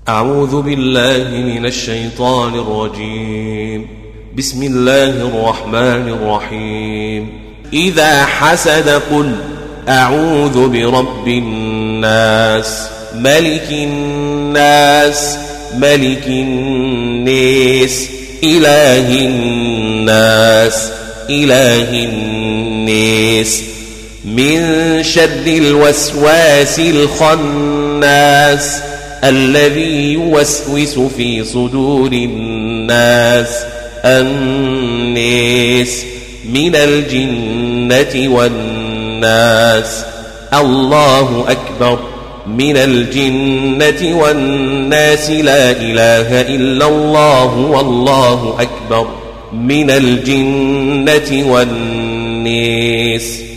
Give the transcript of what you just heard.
أعوذ بالله من الشيطان الرجيم. بسم الله الرحمن الرحيم. إذا حسد قل أعوذ برب الناس ملك الناس ملك الناس إله الناس إله الناس من شر الوسواس الخناس الذي يوسوس في صدور الناس الناس من الجنة والناس. الله أكبر. من الجنة والناس لا إله إلا الله والله أكبر. من الجنة والناس.